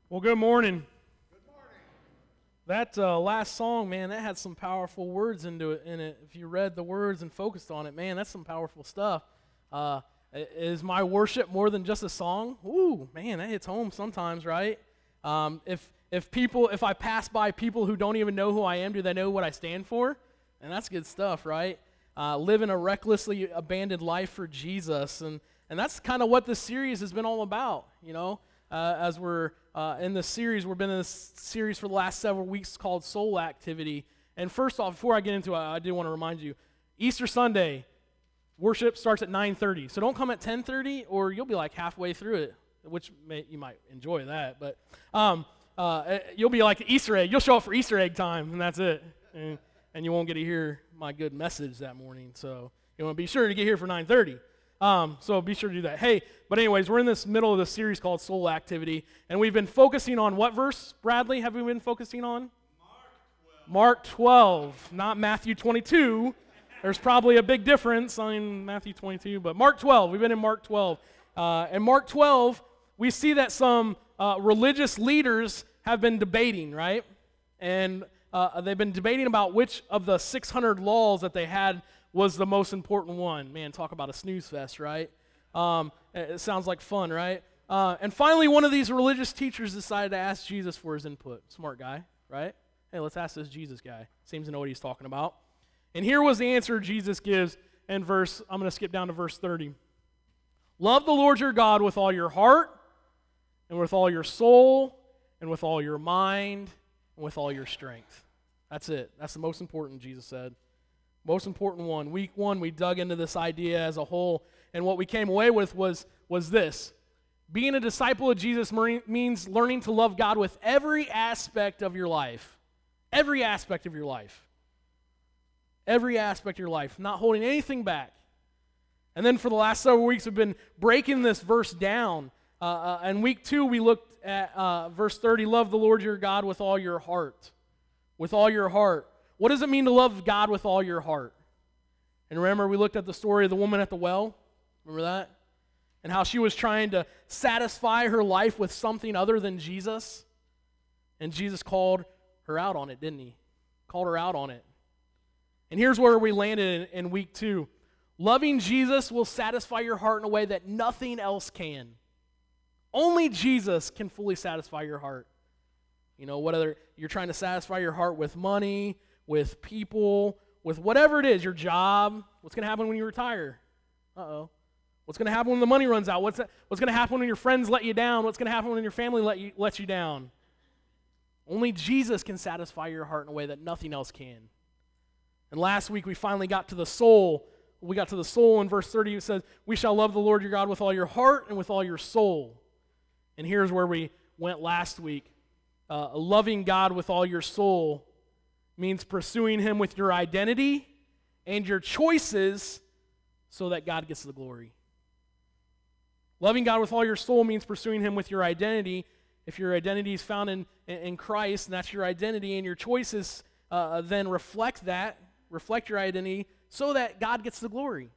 Well, good morning. That last song, man, that had some powerful words in it. If you read the words and focused on it, man, that's some powerful stuff. Is my worship more than just a song? Ooh, man, that hits home sometimes, right? If I pass by people who don't even know who I am, do they know what I stand for? And that's good stuff, right? Living a recklessly abandoned life for Jesus, and that's kind of what this series has been all about, you know. As we're in this series, we've been in this series for the last several weeks called Soul Activity. And first off, before I get into it, I do want to remind you, Easter Sunday, worship starts at 9:30. So don't come at 10:30 or you'll be like halfway through it, which you might enjoy that. But you'll be like the Easter egg. You'll show up for Easter egg time, and that's it. And you won't get to hear my good message that morning. So you want to be sure to get here for 9:30. So be sure to do that. Hey, but anyways, we're in this middle of the series called Soul Activity, and we've been focusing on what verse, Bradley, have we been focusing on? Mark 12, not Matthew 22. There's probably a big difference in Matthew 22, but Mark 12, we've been in Mark 12. And Mark 12, we see that some religious leaders have been debating, right? And they've been debating about which of the 600 laws that they had was the most important one. Man, talk about a snooze fest, right? It sounds like fun, right? And finally, one of these religious teachers decided to ask Jesus for his input. Smart guy, right? Hey, let's ask this Jesus guy. Seems to know what he's talking about. And here was the answer Jesus gives in I'm going to skip down to verse 30. Love the Lord your God with all your heart, and with all your soul, and with all your mind, and with all your strength. That's it. That's the most important, Jesus said. Most important one. Week 1, we dug into this idea as a whole, and what we came away with was this. Being a disciple of Jesus means learning to love God with every aspect of your life. Every aspect of your life. Every aspect of your life. Not holding anything back. And then for the last several weeks, we've been breaking this verse down. In week 2, we looked at verse 30, love the Lord your God with all your heart. With all your heart. What does it mean to love God with all your heart? And remember, we looked at the story of the woman at the well. Remember that? And how she was trying to satisfy her life with something other than Jesus. And Jesus called her out on it, didn't he? Called her out on it. And here's where we landed in week 2. Loving Jesus will satisfy your heart in a way that nothing else can. Only Jesus can fully satisfy your heart. You know, whether you're trying to satisfy your heart with money, with people, with whatever it is, your job. What's going to happen when you retire? Uh-oh. What's going to happen when the money runs out? What's going to happen when your friends let you down? What's going to happen when your family lets you down? Only Jesus can satisfy your heart in a way that nothing else can. And last week we finally got to the soul. We got to the soul in verse 30. It says, we shall love the Lord your God with all your heart and with all your soul. And here's where we went last week. Loving God with all your soul means pursuing him with your identity and your choices so that God gets the glory. Loving God with all your soul means pursuing him with your identity. If your identity is found in Christ, and that's your identity, and your choices then reflect your identity so that God gets the glory.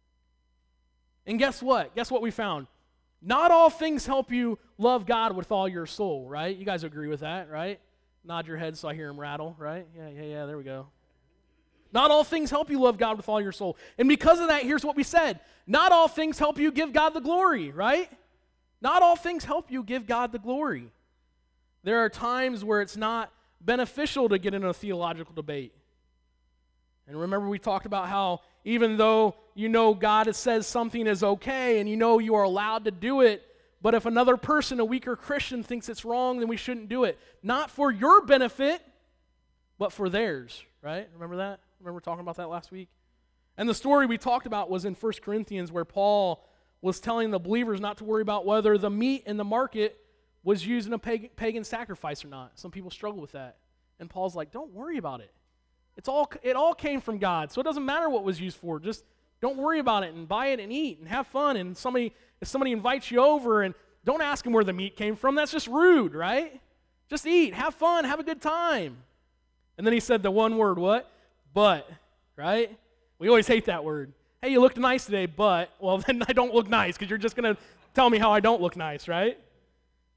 And guess what? Guess what we found? Not all things help you love God with all your soul, right? You guys agree with that, right? Nod your head so I hear him rattle, right? Yeah, there we go. Not all things help you love God with all your soul. And because of that, here's what we said. Not all things help you give God the glory, right? Not all things help you give God the glory. There are times where it's not beneficial to get in a theological debate. And remember we talked about how even though you know God says something is okay and you know you are allowed to do it, but if another person, a weaker Christian, thinks it's wrong, then we shouldn't do it. Not for your benefit, but for theirs, right? Remember that? Remember talking about that last week? And the story we talked about was in 1 Corinthians where Paul was telling the believers not to worry about whether the meat in the market was used in a pagan sacrifice or not. Some people struggle with that. And Paul's like, don't worry about it. It all came from God, so it doesn't matter what was used for. Just don't worry about it and buy it and eat and have fun. And if somebody invites you over, and don't ask them where the meat came from. That's just rude, right? Just eat, have fun, have a good time. And then he said the one word, what? But, right? We always hate that word. Hey, you looked nice today, but, well, then I don't look nice because you're just going to tell me how I don't look nice, right?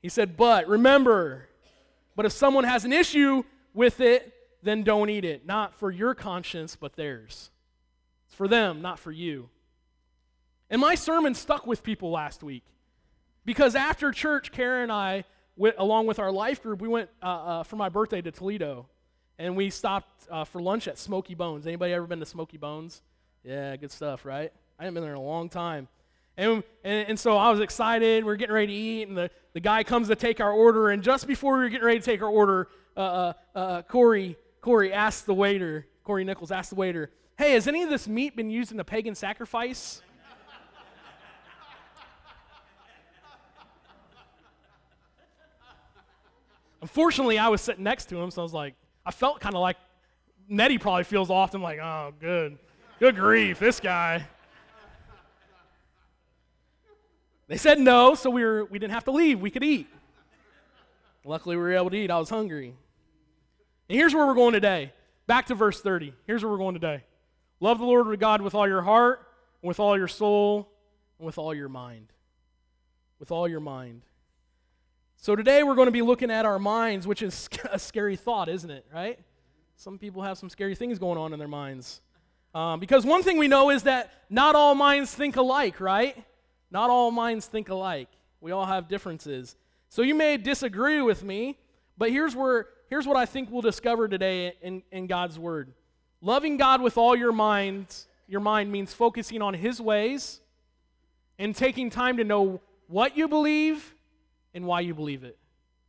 He said, but remember, but if someone has an issue with it, then don't eat it. Not for your conscience, but theirs. It's for them, not for you. And my sermon stuck with people last week. Because after church, Kara and I, along with our life group, we went for my birthday to Toledo. And we stopped for lunch at Smoky Bones. Anybody ever been to Smoky Bones? Yeah, good stuff, right? I haven't been there in a long time. And so I was excited. We're getting ready to eat, and the guy comes to take our order. And just before we were getting ready to take our order, Corey Nichols asked the waiter, hey, has any of this meat been used in a pagan sacrifice? Unfortunately, I was sitting next to him, so I was like, I felt kind of like Nettie probably feels often like, oh, good grief, this guy. They said no, so we didn't have to leave. We could eat. Luckily, we were able to eat. I was hungry. And here's where we're going today. Back to verse 30. Here's where we're going today. Love the Lord your God with all your heart, and with all your soul, and with all your mind. With all your mind. So today we're going to be looking at our minds, which is a scary thought, isn't it, right? Some people have some scary things going on in their minds. Because one thing we know is that not all minds think alike, right? Not all minds think alike. We all have differences. So you may disagree with me, but here's what I think we'll discover today in God's Word. Loving God with all your mind means focusing on His ways and taking time to know what you believe and why you believe it.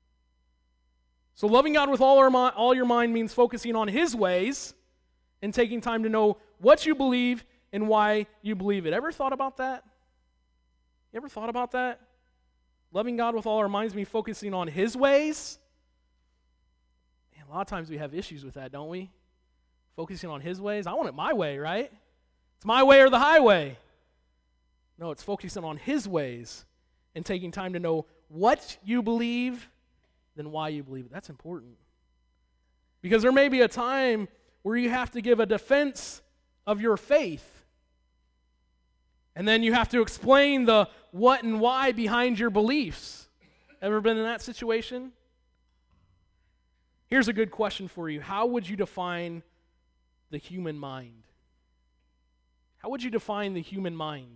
So loving God with all your mind means focusing on His ways and taking time to know what you believe and why you believe it. Ever thought about that? You ever thought about that? Loving God with all our minds means focusing on His ways. Man, a lot of times we have issues with that, don't we? Focusing on His ways. I want it my way, right? It's my way or the highway. No, it's focusing on His ways and taking time to know what you believe, then why you believe it. That's important. Because there may be a time where you have to give a defense of your faith. And then you have to explain the what and why behind your beliefs. Ever been in that situation? Here's a good question for you. How would you define the human mind? How would you define the human mind?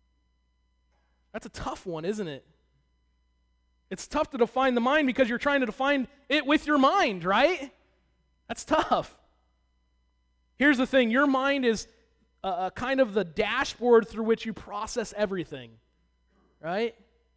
That's a tough one, isn't it? It's tough to define the mind because you're trying to define it with your mind, right? That's tough. Here's the thing. Your mind is kind of the dashboard through which you process everything, right?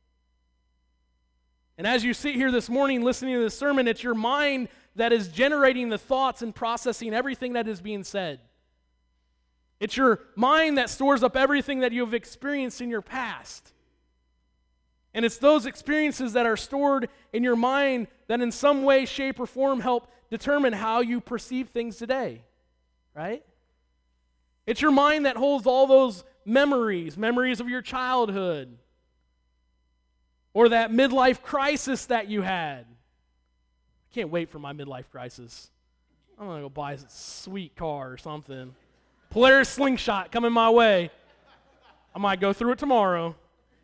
And as you sit here this morning listening to this sermon, it's your mind that is generating the thoughts and processing everything that is being said. It's your mind that stores up everything that you have experienced in your past. And it's those experiences that are stored in your mind that in some way, shape, or form help determine how you perceive things today, right? It's your mind that holds all those memories of your childhood, or that midlife crisis that you had. I can't wait for my midlife crisis. I'm going to go buy a sweet car or something. Polaris Slingshot coming my way. I might go through it tomorrow.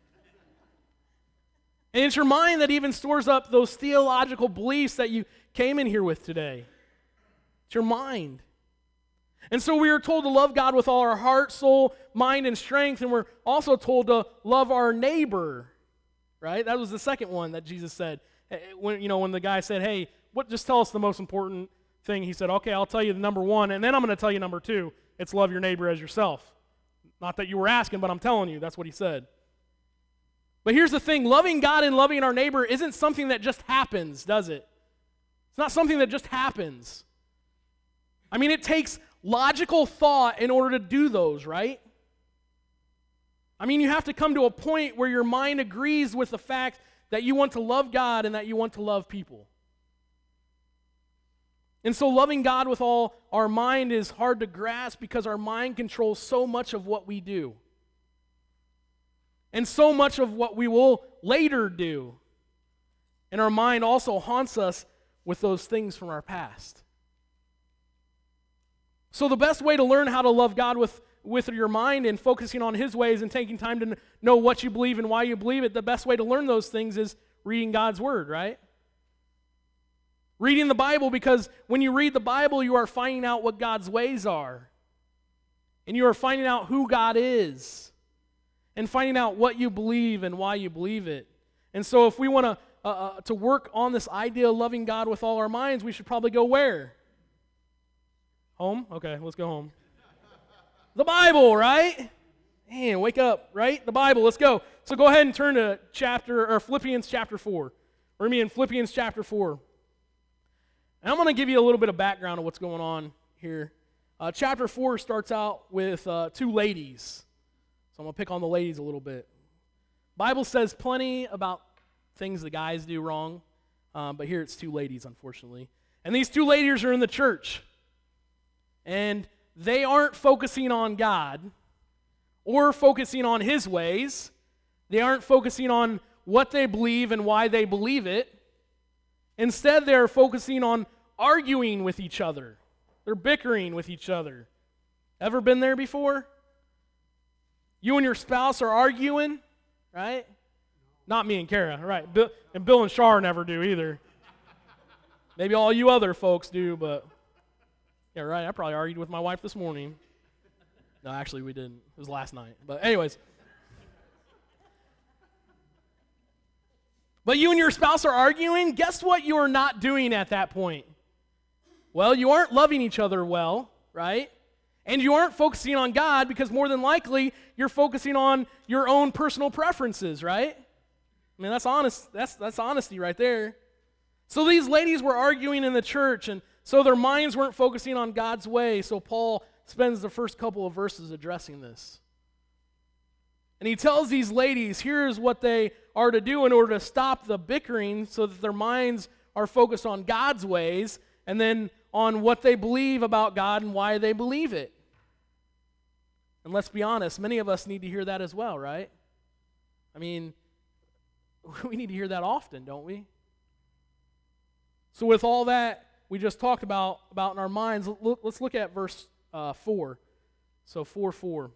And it's your mind that even stores up those theological beliefs that you came in here with today. It's your mind. And so we are told to love God with all our heart, soul, mind, and strength, and we're also told to love our neighbor, right? That was the second one that Jesus said. When the guy said, hey, just tell us the most important thing, he said, okay, I'll tell you the number one, and then I'm going to tell you number two. It's love your neighbor as yourself. Not that you were asking, but I'm telling you, that's what he said. But here's the thing, loving God and loving our neighbor isn't something that just happens, does it? It's not something that just happens. I mean, it takes logical thought in order to do those, right? I mean, you have to come to a point where your mind agrees with the fact that you want to love God and that you want to love people. And so loving God with all our mind is hard to grasp because our mind controls so much of what we do. And so much of what we will later do. And our mind also haunts us with those things from our past. So the best way to learn how to love God with your mind and focusing on His ways and taking time to know what you believe and why you believe it, the best way to learn those things is reading God's Word, right? Reading the Bible, because when you read the Bible, you are finding out what God's ways are. And you are finding out who God is. And finding out what you believe and why you believe it. And so if we want to work on this idea of loving God with all our minds, we should probably go where? Home? Okay, let's go home. The Bible, right? Man, wake up, right? The Bible, let's go. So go ahead and turn to Philippians chapter 4. We're going to be in Philippians chapter 4. And I'm going to give you a little bit of background of what's going on here. Chapter 4 starts out with two ladies. So I'm going to pick on the ladies a little bit. Bible says plenty about things the guys do wrong, but here it's two ladies, unfortunately. And these two ladies are in the church. And they aren't focusing on God or focusing on His ways. They aren't focusing on what they believe and why they believe it. Instead, they're focusing on arguing with each other. They're bickering with each other. Ever been there before? You and your spouse are arguing, right? Not me and Kara, right? And Bill and Shar never do either. Maybe all you other folks do, but yeah, right. I probably argued with my wife this morning. No, actually we didn't. It was last night. But anyways. But you and your spouse are arguing. Guess what you are not doing at that point? Well, you aren't loving each other well, right? And you aren't focusing on God, because more than likely you're focusing on your own personal preferences, right? I mean, that's honest. That's honesty right there. So these ladies were arguing in the church, and so their minds weren't focusing on God's way. So Paul spends the first couple of verses addressing this. And he tells these ladies, here's what they are to do in order to stop the bickering so that their minds are focused on God's ways and then on what they believe about God and why they believe it. And let's be honest, many of us need to hear that as well, right? I mean, we need to hear that often, don't we? So with all that we just talked about in our minds, let's look at verse 4. So 4:4.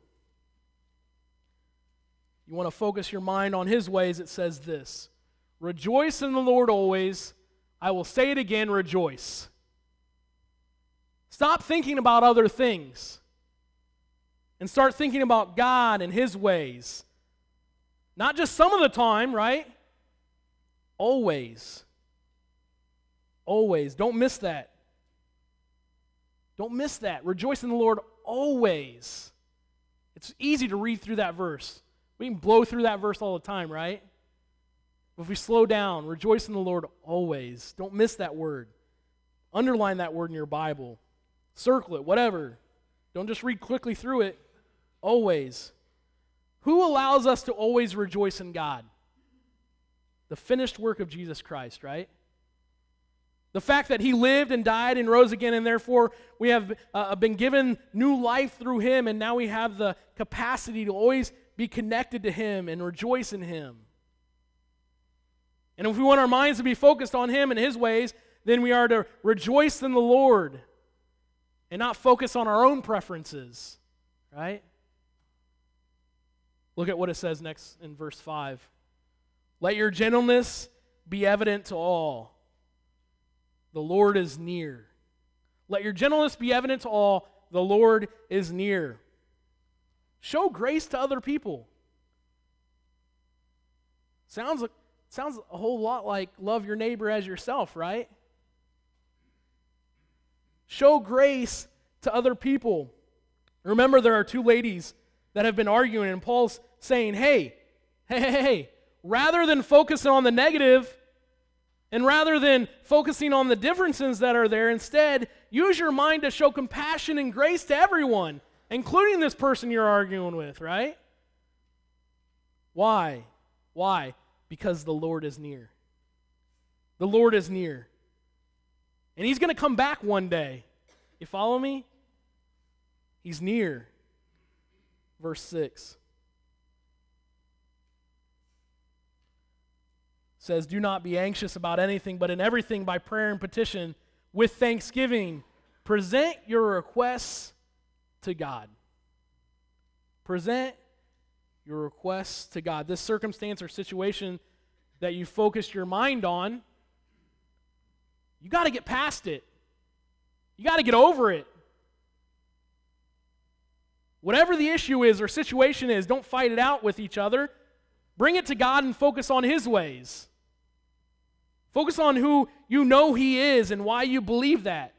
You want to focus your mind on His ways, it says this: rejoice in the Lord always. I will say it again, rejoice. Stop thinking about other things and start thinking about God and His ways. Not just some of the time, right? Always. Always. Don't miss that. Don't miss that. Rejoice in the Lord always. It's easy to read through that verse. We can blow through that verse all the time, right? But if we slow down, rejoice in the Lord always. Don't miss that word. Underline that word in your Bible. Circle it, whatever. Don't just read quickly through it. Always. Who allows us to always rejoice in God? The finished work of Jesus Christ, right? The fact that He lived and died and rose again, and therefore we have been given new life through Him, and now we have the capacity to always be connected to Him and rejoice in Him. And if we want our minds to be focused on Him and His ways, then we are to rejoice in the Lord and not focus on our own preferences, right? Look at what it says next in verse 5. Let your gentleness be evident to all. The Lord is near. Let your gentleness be evident to all. The Lord is near. Show grace to other people. Sounds a whole lot like love your neighbor as yourself, right? Show grace to other people. Remember, there are two ladies that have been arguing, and Paul's saying, hey, rather than focusing on the negative, and rather than focusing on the differences that are there, instead, use your mind to show compassion and grace to everyone, including this person you're arguing with, right? Why? Why? Because the Lord is near. The Lord is near. And He's going to come back one day. You follow me? He's near. Verse 6 says, do not be anxious about anything, but in everything by prayer and petition, with thanksgiving, present your requests to God. Present your requests to God. This circumstance or situation that you focused your mind on, you got to get past it. You got to get over it. Whatever the issue is or situation is, don't fight it out with each other. Bring it to God and focus on His ways. Focus on who you know He is and why you believe that.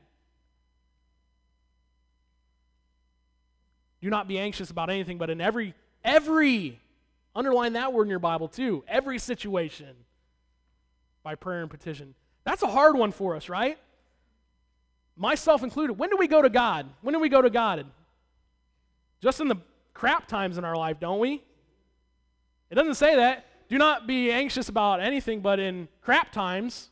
Do not be anxious about anything, but in every, underline that word in your Bible too, every situation, by prayer and petition. That's a hard one for us, right? Myself included. When do we go to God? When do we go to God? Just in the crap times in our life, don't we? It doesn't say that. Do not be anxious about anything, but in crap times.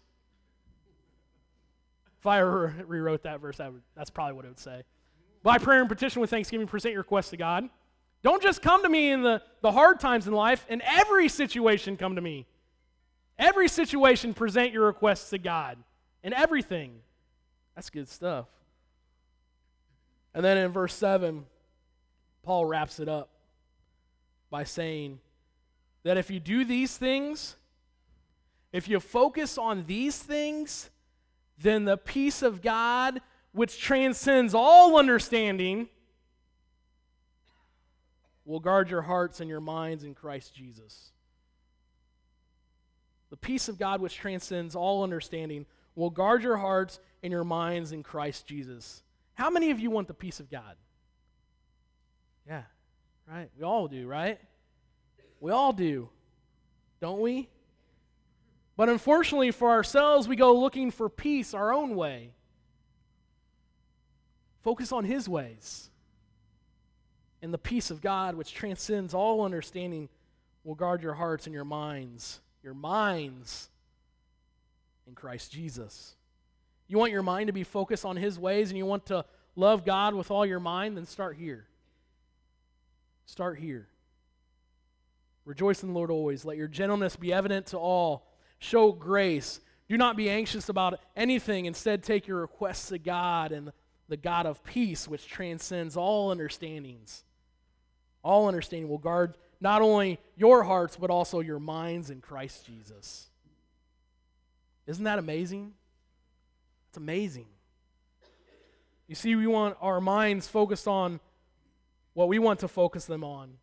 If I rewrote that verse, that's probably what it would say. By prayer and petition with thanksgiving, present your requests to God. Don't just come to me in the hard times in life. In every situation, come to me. Every situation, present your requests to God. In everything. That's good stuff. And then in verse 7, Paul wraps it up by saying that if you do these things, if you focus on these things, then the peace of God, which transcends all understanding, will guard your hearts and your minds in Christ Jesus. The peace of God, which transcends all understanding, will guard your hearts and your minds in Christ Jesus. How many of you want the peace of God? Yeah, right? We all do, right? We all do, don't we? But unfortunately for ourselves, we go looking for peace our own way. Focus on His ways. And the peace of God, which transcends all understanding, will guard your hearts and your minds in Christ Jesus. You want your mind to be focused on His ways and you want to love God with all your mind, then start here. Start here. Rejoice in the Lord always. Let your gentleness be evident to all. Show grace. Do not be anxious about anything. Instead, take your requests to God, and the God of peace, which transcends all understandings. All understanding will guard not only your hearts, but also your minds in Christ Jesus. Isn't that amazing? It's amazing. You see, we want our minds focused on what we want to focus them on.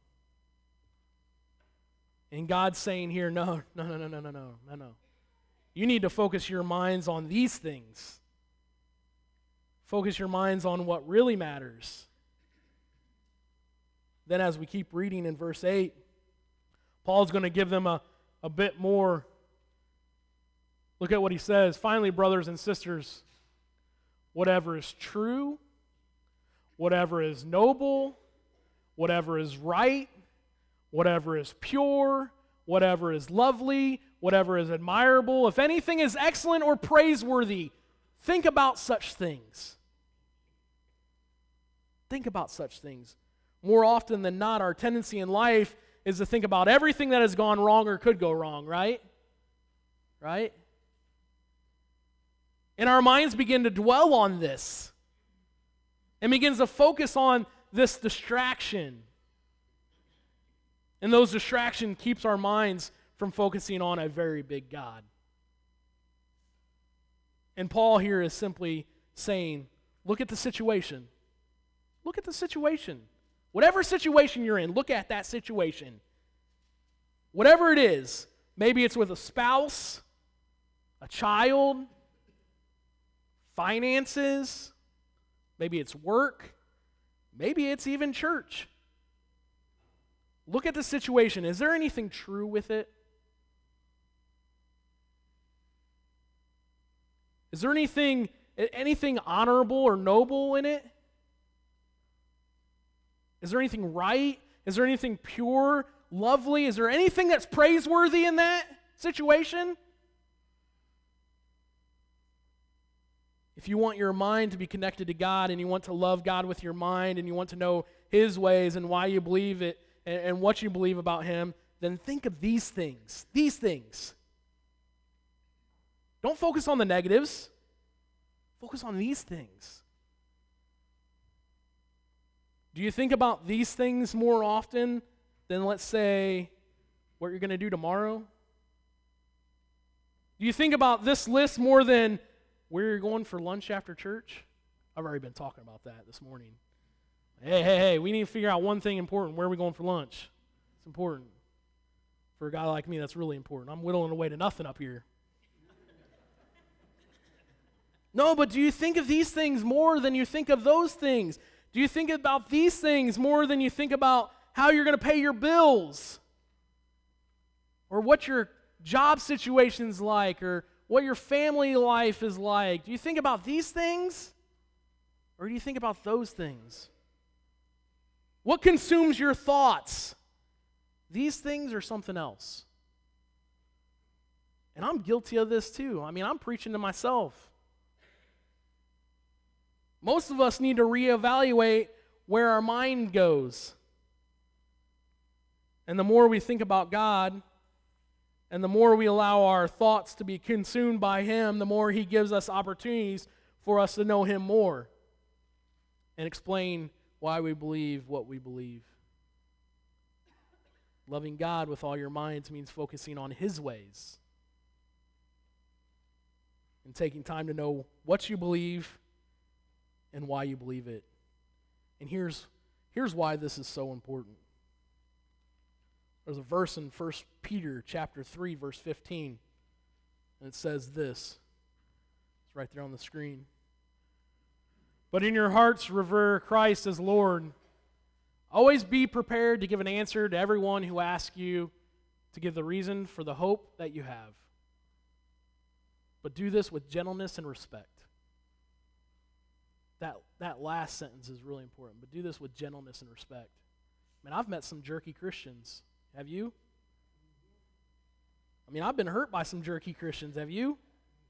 And God's saying here, no. You need to focus your minds on these things. Focus your minds on what really matters. Then as we keep reading in verse 8, Paul's going to give them a bit more. Look at what he says. Finally, brothers and sisters, whatever is true, whatever is noble, whatever is right, whatever is pure, whatever is lovely, whatever is admirable, if anything is excellent or praiseworthy, think about such things. Think about such things. More often than not, our tendency in life is to think about everything that has gone wrong or could go wrong, right? Right? And our minds begin to dwell on this and begins to focus on this distraction. And those distractions keeps our minds from focusing on a very big God. And Paul here is simply saying, look at the situation. Look at the situation. Whatever situation you're in, look at that situation. Whatever it is, maybe it's with a spouse, a child, finances, maybe it's work, maybe it's even church. Look at the situation. Is there anything true with it? Is there anything honorable or noble in it? Is there anything right? Is there anything pure, lovely? Is there anything that's praiseworthy in that situation? If you want your mind to be connected to God and you want to love God with your mind and you want to know His ways and why you believe it and what you believe about Him, then think of these things. These things. Don't focus on the negatives. Focus on these things. Do you think about these things more often than, let's say, what you're going to do tomorrow? Do you think about this list more than where you're going for lunch after church? I've already been talking about that this morning. Hey, we need to figure out one thing important. Where are we going for lunch? It's important. For a guy like me, that's really important. I'm whittling away to nothing up here. No, but do you think of these things more than you think of those things? Do you think about these things more than you think about how you're going to pay your bills? Or what your job situation's like, or what your family life is like? Do you think about these things? Or do you think about those things? What consumes your thoughts? These things or something else? And I'm guilty of this too. I mean, I'm preaching to myself. Most of us need to reevaluate where our mind goes. And the more we think about God, and the more we allow our thoughts to be consumed by Him, the more He gives us opportunities for us to know Him more and explain why we believe what we believe. Loving God with all your minds means focusing on His ways and taking time to know what you believe and why you believe it. And here's why this is so important. There's a verse in 1 Peter chapter 3, verse 15, and it says this. It's right there on the screen. But in your hearts revere Christ as Lord. Always be prepared to give an answer to everyone who asks you to give the reason for the hope that you have. But do this with gentleness and respect. That last sentence is really important. But do this with gentleness and respect. Man, I've met some jerky Christians. Have you? I mean, I've been hurt by some jerky Christians. Have you?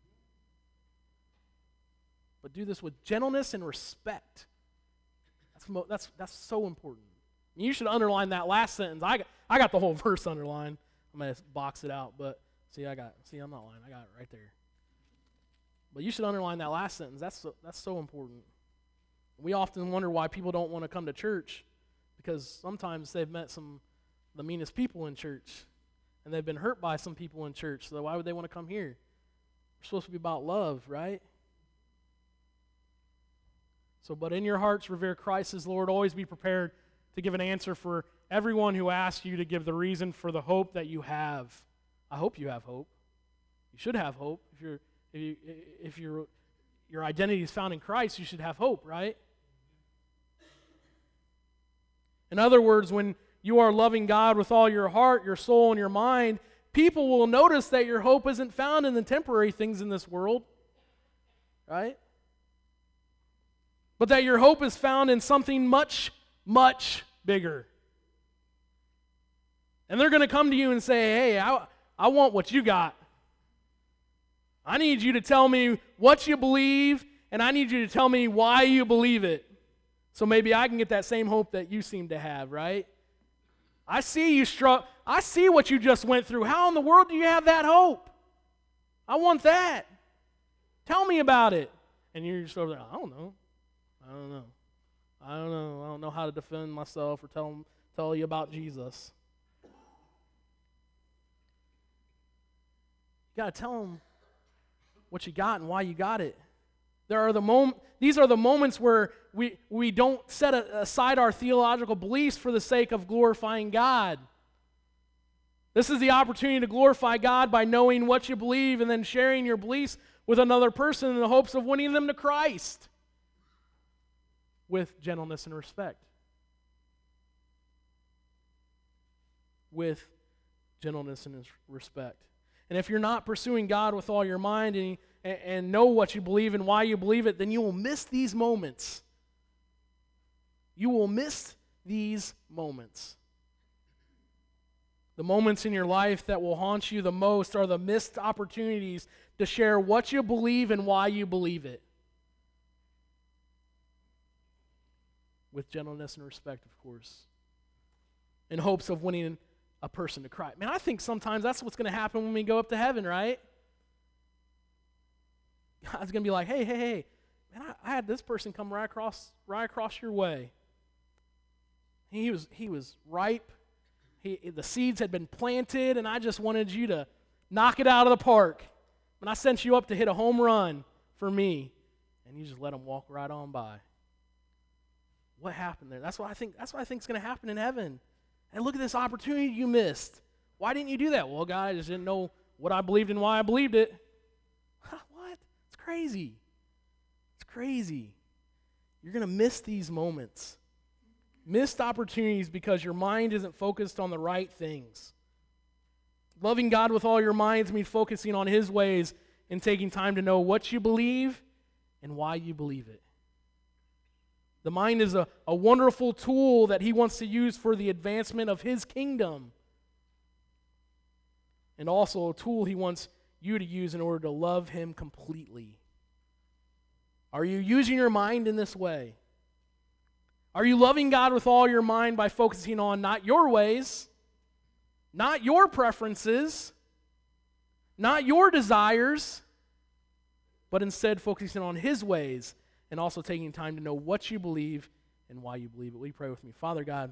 But do this with gentleness and respect. That's so important. You should underline that last sentence. I got the whole verse underlined. I'm going to box it out, but I'm not lying. I got it right there. But you should underline that last sentence. That's so important. We often wonder why people don't want to come to church, because sometimes they've met the meanest people in church, and they've been hurt by some people in church. So why would they want to come here? We're supposed to be about love, right? So, but in your hearts revere Christ as Lord. Always be prepared to give an answer for everyone who asks you to give the reason for the hope that you have. I hope you have hope. You should have hope. If your identity is found in Christ, you should have hope, right? In other words, when you are loving God with all your heart, your soul, and your mind, people will notice that your hope isn't found in the temporary things in this world, right? But that your hope is found in something much, much bigger. And they're going to come to you and say, hey, I want what you got. I need you to tell me what you believe, and I need you to tell me why you believe it. So maybe I can get that same hope that you seem to have, right? I see you I see what you just went through. How in the world do you have that hope? I want that. Tell me about it. And you're just over there, I don't know. I don't know how to defend myself or tell you about Jesus. You got to tell them what you got and why you got it. These are the moments where we don't set aside our theological beliefs for the sake of glorifying God. This is the opportunity to glorify God by knowing what you believe and then sharing your beliefs with another person in the hopes of winning them to Christ with gentleness and respect. With gentleness and respect. And if you're not pursuing God with all your mind and know what you believe and why you believe it, then you will miss these moments. You will miss these moments. The moments in your life that will haunt you the most are the missed opportunities to share what you believe and why you believe it. With gentleness and respect, of course. In hopes of winning a person to Christ. Man, I think sometimes that's what's going to happen when we go up to heaven, right? God's going to be like, hey, man, I had this person come right across your way. He was ripe. The seeds had been planted, and I just wanted you to knock it out of the park. When I sent you up to hit a home run for me, and you just let them walk right on by. What happened there? That's what I think is going to happen in heaven. And look at this opportunity you missed. Why didn't you do that? Well, God, I just didn't know what I believed and why I believed it. What? It's crazy. It's crazy. You're going to miss these moments. Missed opportunities because your mind isn't focused on the right things. Loving God with all your minds means focusing on His ways and taking time to know what you believe and why you believe it. The mind is a wonderful tool that He wants to use for the advancement of His kingdom. And also a tool He wants you to use in order to love Him completely. Are you using your mind in this way? Are you loving God with all your mind by focusing on not your ways, not your preferences, not your desires, but instead focusing on His ways and also taking time to know what you believe and why you believe it? Will you pray with me? Father God,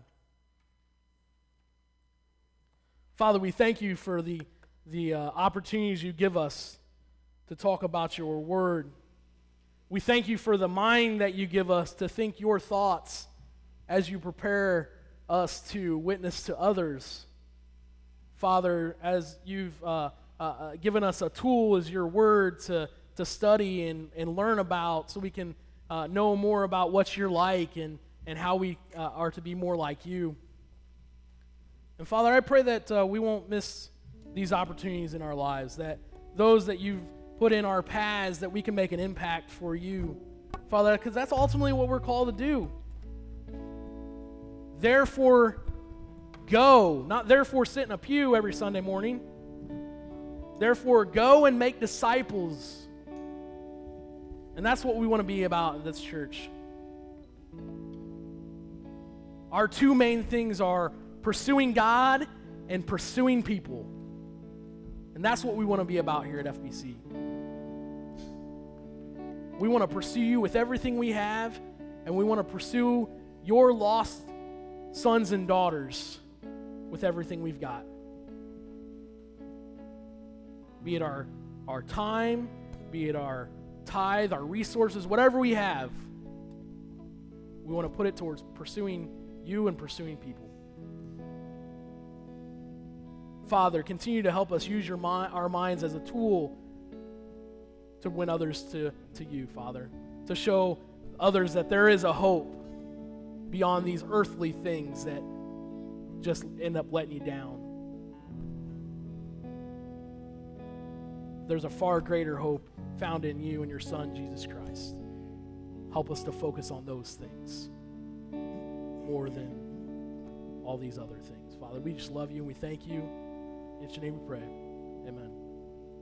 Father, we thank you for the opportunities you give us to talk about your word. We thank you for the mind that you give us to think your thoughts as you prepare us to witness to others. Father, as you've given us a tool as your word to study and learn about so we can know more about what you're like and how we are to be more like you. And Father, I pray that we won't miss these opportunities in our lives, that those that you've put in our paths, that we can make an impact for you, Father, because that's ultimately what we're called to do. Therefore, go, not therefore sit in a pew every Sunday morning. Therefore, go and make disciples. And that's what we want to be about in this church. Our two main things are pursuing God and pursuing people. And that's what we want to be about here at FBC. We want to pursue you with everything we have, and we want to pursue your lost sons and daughters with everything we've got. Be it our time, be it our tithe, our resources, whatever we have, we want to put it towards pursuing you and pursuing people. Father, continue to help us use our minds as a tool to win others to you, Father, to show others that there is a hope beyond these earthly things that just end up letting you down. There's a far greater hope found in you and your Son, Jesus Christ. Help us to focus on those things more than all these other things. Father, we just love you and we thank you. In your name we pray. Amen.